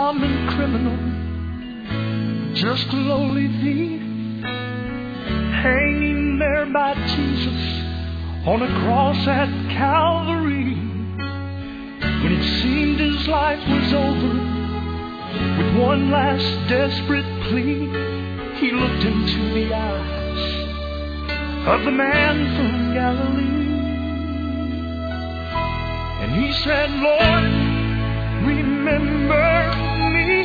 common criminal, just a lowly thief, hanging there by Jesus on a cross at Calvary. When it seemed his life was over, with one last desperate plea, he looked into the eyes of the man from Galilee. And he said, Lord, remember me.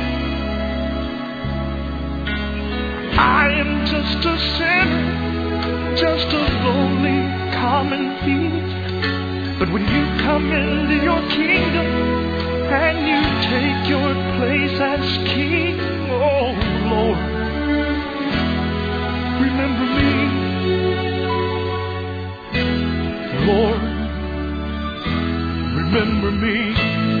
I am just a sinner, just a lowly common thief. But when you come into your kingdom and you take your place as king, oh Lord, remember me. Lord, remember me.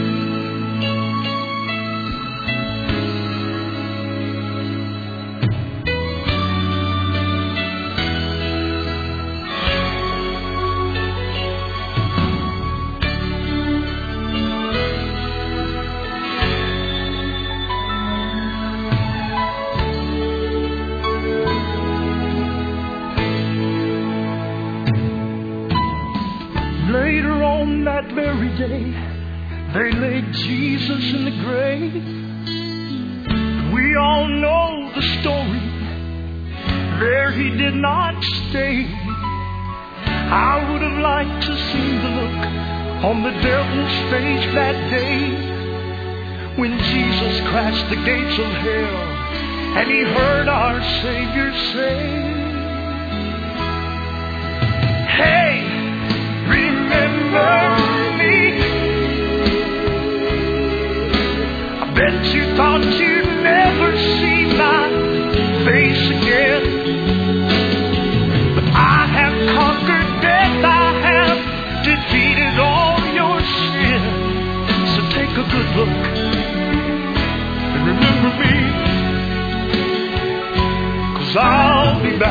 Later on that very day, they laid Jesus in the grave. We all know the story. There he did not stay. I would have liked to see the look on the devil's face that day when Jesus crashed the gates of hell and he heard our Savior say, hey, remember me. I bet you thought you'd never see my face again.